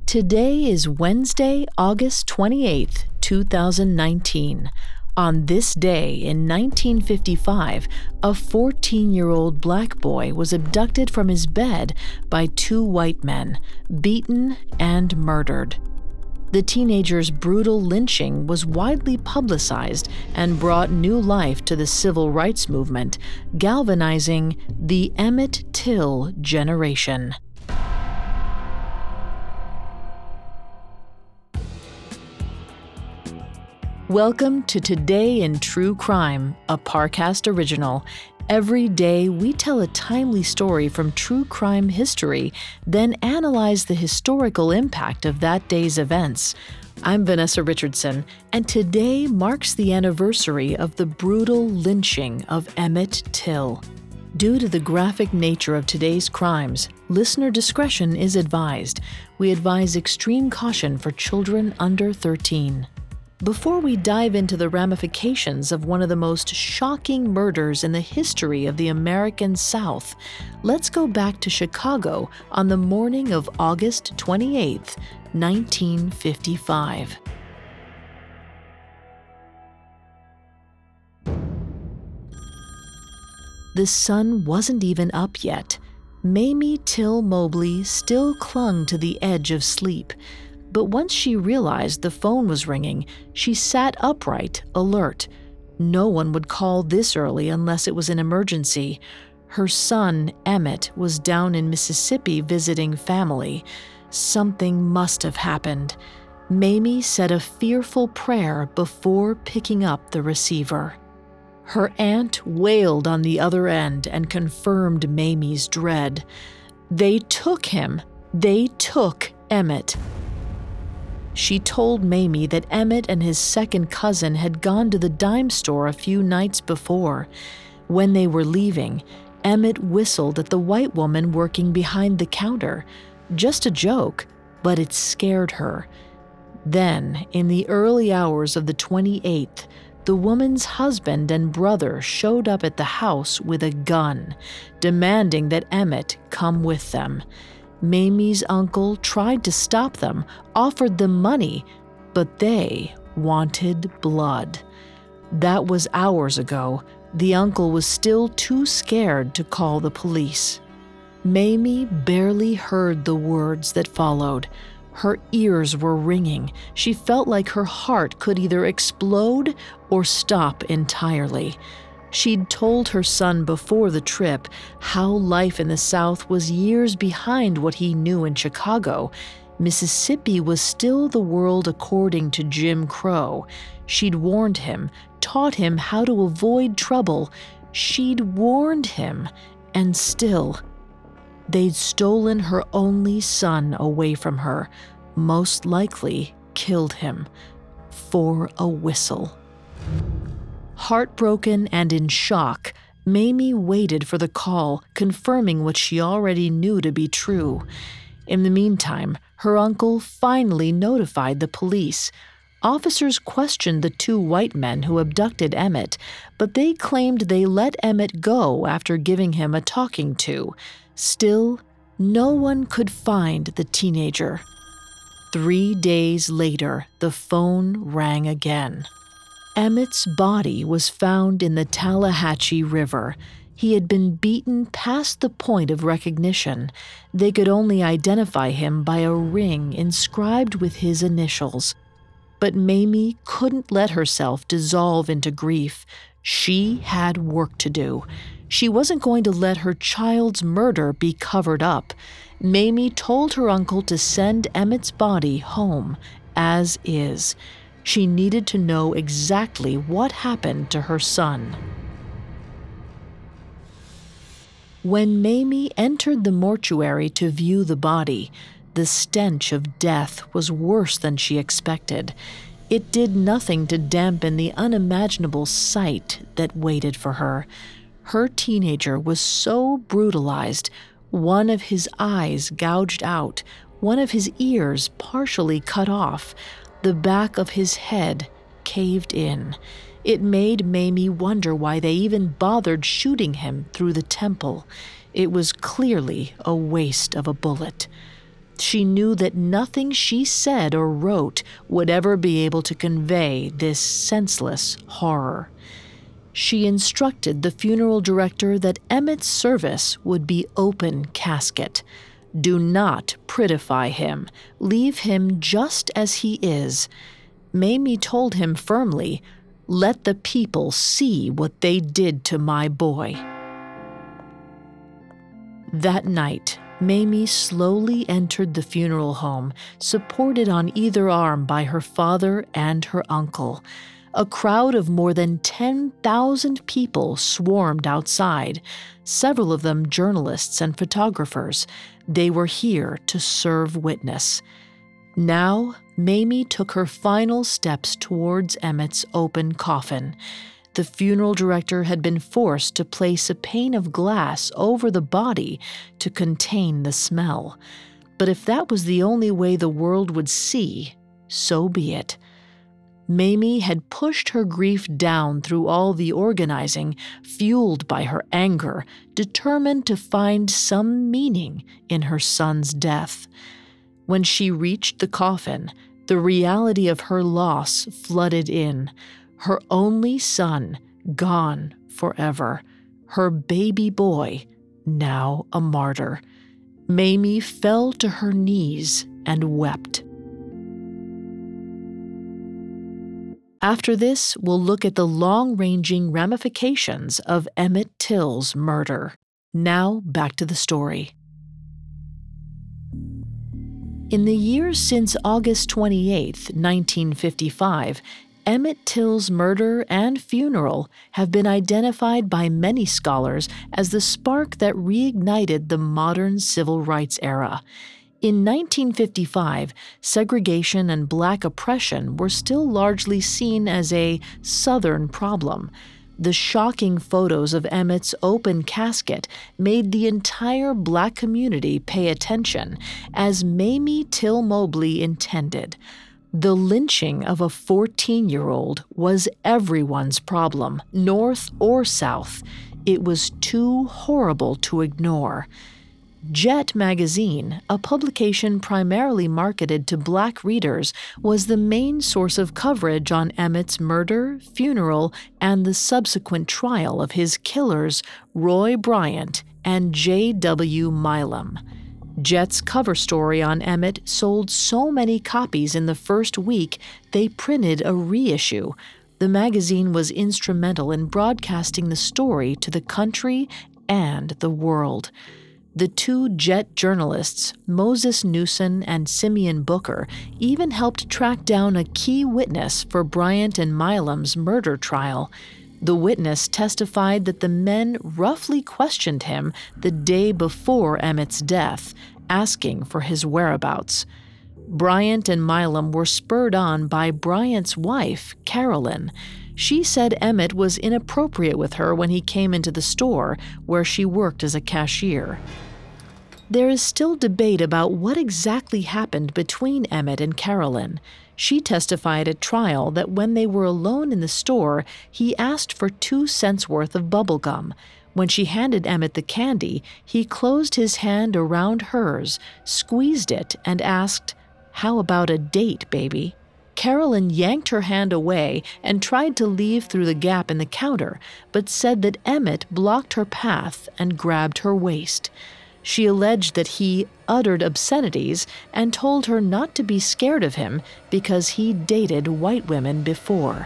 Today is Wednesday, August 28th, 2019. On this day in 1955, a 14-year-old black boy was abducted from his bed by two white men, beaten and murdered. The teenager's brutal lynching was widely publicized and brought new life to the civil rights movement, galvanizing the Emmett Till generation. Welcome to Today in True Crime, a Parcast original. Every day, we tell a timely story from true crime history, then analyze the historical impact of that day's events. I'm Vanessa Richardson, and today marks the anniversary of the brutal lynching of Emmett Till. Due to the graphic nature of today's crimes, listener discretion is advised. We advise extreme caution for children under 13. Before we dive into the ramifications of one of the most shocking murders in the history of the American South, let's go back to Chicago on the morning of August 28, 1955. The sun wasn't even up yet. Mamie Till Mobley still clung to the edge of sleep. But once she realized the phone was ringing, she sat upright, alert. No one would call this early unless it was an emergency. Her son, Emmett, was down in Mississippi visiting family. Something must have happened. Mamie said a fearful prayer before picking up the receiver. Her aunt wailed on the other end and confirmed Mamie's dread. They took him. They took Emmett. She told Mamie that Emmett and his second cousin had gone to the dime store a few nights before. When they were leaving, Emmett whistled at the white woman working behind the counter. Just a joke, but it scared her. Then, in the early hours of the 28th, the woman's husband and brother showed up at the house with a gun, demanding that Emmett come with them. Mamie's uncle tried to stop them, offered them money, but they wanted blood. That was hours ago. The uncle was still too scared to call the police. Mamie barely heard the words that followed. Her ears were ringing. She felt like her heart could either explode or stop entirely. She'd told her son before the trip how life in the South was years behind what he knew in Chicago. Mississippi was still the world according to Jim Crow. She'd warned him, taught him how to avoid trouble. She'd warned him, and still, they'd stolen her only son away from her, most likely killed him, for a whistle. Heartbroken and in shock, Mamie waited for the call, confirming what she already knew to be true. In the meantime, her uncle finally notified the police. Officers questioned the two white men who abducted Emmett, but they claimed they let Emmett go after giving him a talking to. Still, no one could find the teenager. 3 days later, the phone rang again. Emmett's body was found in the Tallahatchie River. He had been beaten past the point of recognition. They could only identify him by a ring inscribed with his initials. But Mamie couldn't let herself dissolve into grief. She had work to do. She wasn't going to let her child's murder be covered up. Mamie told her uncle to send Emmett's body home, as is. She needed to know exactly what happened to her son. When Mamie entered the mortuary to view the body, the stench of death was worse than she expected. It did nothing to dampen the unimaginable sight that waited for her. Her teenager was so brutalized, one of his eyes gouged out, one of his ears partially cut off, the back of his head caved in. It made Mamie wonder why they even bothered shooting him through the temple. It was clearly a waste of a bullet. She knew that nothing she said or wrote would ever be able to convey this senseless horror. She instructed the funeral director that Emmett's service would be open casket. Do not prettify him. Leave him just as he is. Mamie told him firmly, "Let the people see what they did to my boy." That night, Mamie slowly entered the funeral home, supported on either arm by her father and her uncle. A crowd of more than 10,000 people swarmed outside, several of them journalists and photographers. They were here to serve witness. Now, Mamie took her final steps towards Emmett's open coffin. The funeral director had been forced to place a pane of glass over the body to contain the smell. But if that was the only way the world would see, so be it. Mamie had pushed her grief down through all the organizing, fueled by her anger, determined to find some meaning in her son's death. When she reached the coffin, the reality of her loss flooded in. Her only son, gone forever. Her baby boy, now a martyr. Mamie fell to her knees and wept. After this, we'll look at the long-ranging ramifications of Emmett Till's murder. Now, back to the story. In the years since August 28, 1955, Emmett Till's murder and funeral have been identified by many scholars as the spark that reignited the modern civil rights era. In 1955, segregation and Black oppression were still largely seen as a Southern problem. The shocking photos of Emmett's open casket made the entire Black community pay attention, as Mamie Till Mobley intended. The lynching of a 14-year-old was everyone's problem, North or South. It was too horrible to ignore. Jet magazine, a publication primarily marketed to Black readers, was the main source of coverage on Emmett's murder, funeral, and the subsequent trial of his killers, Roy Bryant and J.W. Milam. Jet's cover story on Emmett sold so many copies in the first week, they printed a reissue. The magazine was instrumental in broadcasting the story to the country and the world. The two Jet journalists, Moses Newson and Simeon Booker, even helped track down a key witness for Bryant and Milam's murder trial. The witness testified that the men roughly questioned him the day before Emmett's death, asking for his whereabouts. Bryant and Milam were spurred on by Bryant's wife, Carolyn. She said Emmett was inappropriate with her when he came into the store, where she worked as a cashier. There is still debate about what exactly happened between Emmett and Carolyn. She testified at trial that when they were alone in the store, he asked for 2 cents worth of bubble gum. When she handed Emmett the candy, he closed his hand around hers, squeezed it, and asked, "How about a date, baby?" Carolyn yanked her hand away and tried to leave through the gap in the counter, but said that Emmett blocked her path and grabbed her waist. She alleged that he uttered obscenities and told her not to be scared of him because he dated white women before.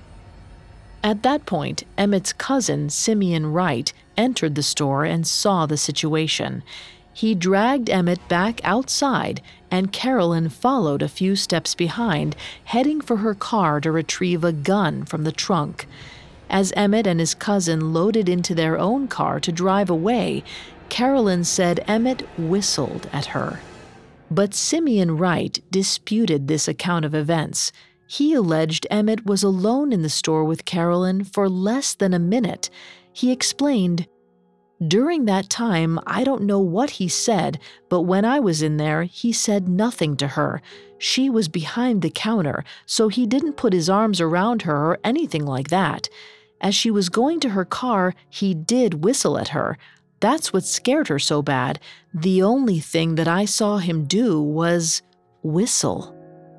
At that point, Emmett's cousin, Simeon Wright, entered the store and saw the situation. He dragged Emmett back outside, and Carolyn followed a few steps behind, heading for her car to retrieve a gun from the trunk. As Emmett and his cousin loaded into their own car to drive away, Carolyn said Emmett whistled at her. But Simeon Wright disputed this account of events. He alleged Emmett was alone in the store with Carolyn for less than a minute. He explained, "During that time, I don't know what he said, but when I was in there, he said nothing to her. She was behind the counter, so he didn't put his arms around her or anything like that. As she was going to her car, he did whistle at her. That's what scared her so bad. The only thing that I saw him do was whistle.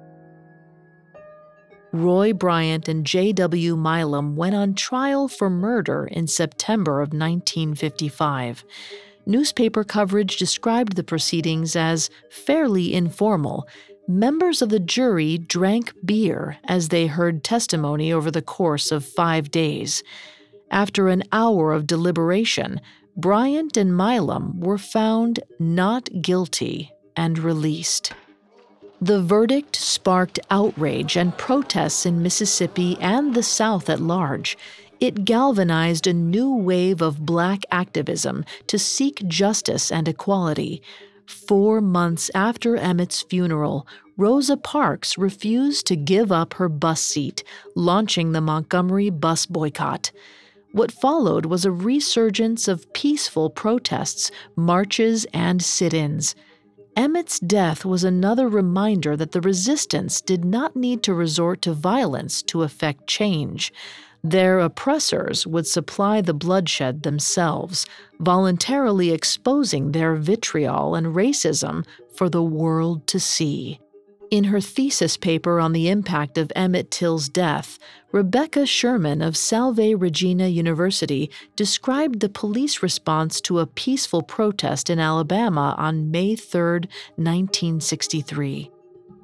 Roy Bryant and J.W. Milam went on trial for murder in September of 1955. Newspaper coverage described the proceedings as fairly informal. Members of the jury drank beer as they heard testimony over the course of 5 days. After an hour of deliberation, Bryant and Milam were found not guilty and released. The verdict sparked outrage and protests in Mississippi and the South at large. It galvanized a new wave of Black activism to seek justice and equality. 4 months after Emmett's funeral, Rosa Parks refused to give up her bus seat, launching the Montgomery bus boycott. What followed was a resurgence of peaceful protests, marches, and sit-ins. Emmett's death was another reminder that the resistance did not need to resort to violence to effect change. Their oppressors would supply the bloodshed themselves, voluntarily exposing their vitriol and racism for the world to see. In her thesis paper on the impact of Emmett Till's death, Rebecca Sherman of Salve Regina University described the police response to a peaceful protest in Alabama on May 3, 1963.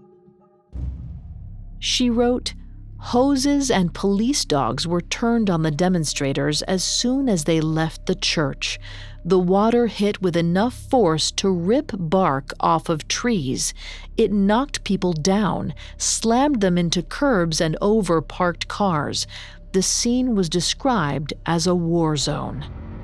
She wrote, "Hoses and police dogs were turned on the demonstrators as soon as they left the church. The water hit with enough force to rip bark off of trees. It knocked people down, slammed them into curbs and over parked cars. The scene was described as a war zone."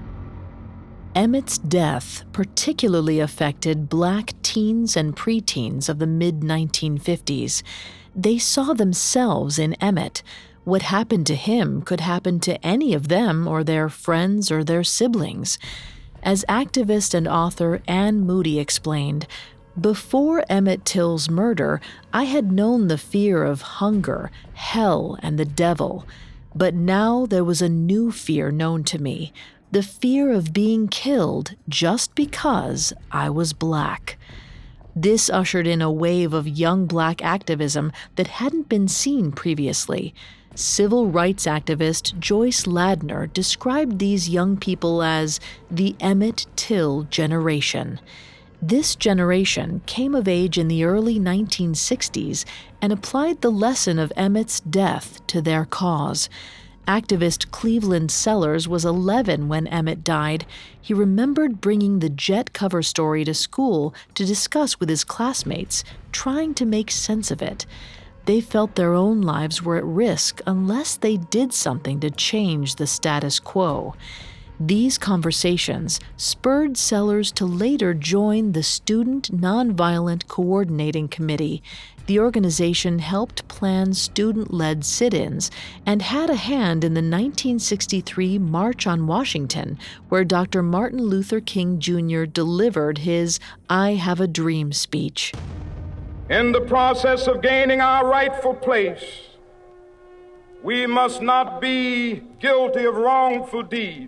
Emmett's death particularly affected Black teens and preteens of the mid-1950s. They saw themselves in Emmett. What happened to him could happen to any of them or their friends or their siblings. As activist and author Anne Moody explained, "Before Emmett Till's murder, I had known the fear of hunger, hell, and the devil. But now there was a new fear known to me, the fear of being killed just because I was Black." This ushered in a wave of young Black activism that hadn't been seen previously. Civil rights activist Joyce Ladner described these young people as the Emmett Till generation. This generation came of age in the early 1960s and applied the lesson of Emmett's death to their cause. Activist Cleveland Sellers was 11 when Emmett died. He remembered bringing the Jet cover story to school to discuss with his classmates, trying to make sense of it. They felt their own lives were at risk unless they did something to change the status quo. These conversations spurred Sellers to later join the Student Nonviolent Coordinating Committee. The organization helped plan student-led sit-ins and had a hand in the 1963 March on Washington, where Dr. Martin Luther King Jr. delivered his "I Have a Dream" speech. In the process of gaining our rightful place, we must not be guilty of wrongful deeds.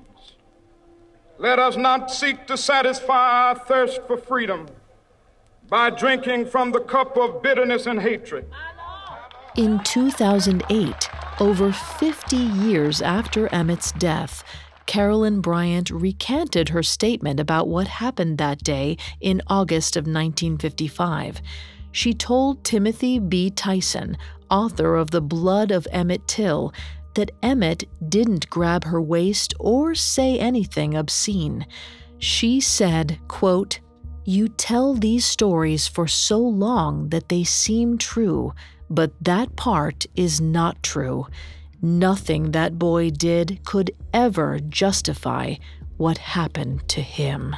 Let us not seek to satisfy our thirst for freedom by drinking from the cup of bitterness and hatred. In 2008, over 50 years after Emmett's death, Carolyn Bryant recanted her statement about what happened that day in August of 1955. She told Timothy B. Tyson, author of The Blood of Emmett Till, that Emmett didn't grab her waist or say anything obscene. She said, quote, "You tell these stories for so long that they seem true, but that part is not true. Nothing that boy did could ever justify what happened to him."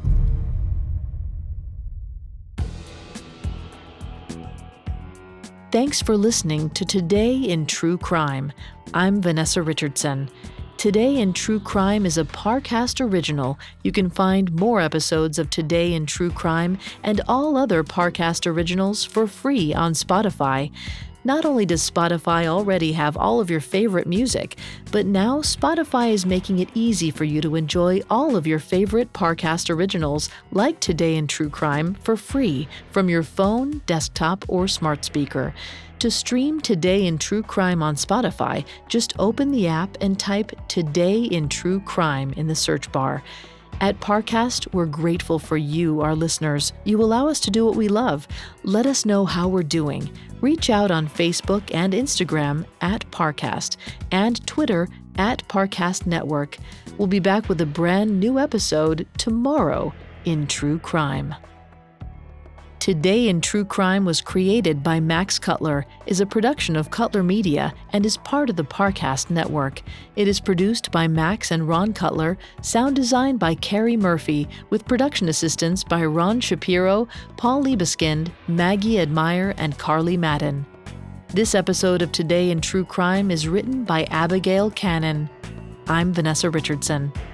Thanks for listening to Today in True Crime. I'm Vanessa Richardson. Today in True Crime is a Parcast original. You can find more episodes of Today in True Crime and all other Parcast originals for free on Spotify. Not only does Spotify already have all of your favorite music, but now Spotify is making it easy for you to enjoy all of your favorite Parcast originals, like Today in True Crime, for free from your phone, desktop, or smart speaker. To stream Today in True Crime on Spotify, just open the app and type Today in True Crime in the search bar. At Parcast, we're grateful for you, our listeners. You allow us to do what we love. Let us know how we're doing. Reach out on Facebook and Instagram at Parcast and Twitter at Parcast Network. We'll be back with a brand new episode tomorrow in True Crime. Today in True Crime was created by Max Cutler, is a production of Cutler Media, and is part of the Parcast Network. It is produced by Max and Ron Cutler, sound designed by Carrie Murphy, with production assistance by Ron Shapiro, Paul Liebeskind, Maggie Admire, and Carly Madden. This episode of Today in True Crime is written by Abigail Cannon. I'm Vanessa Richardson.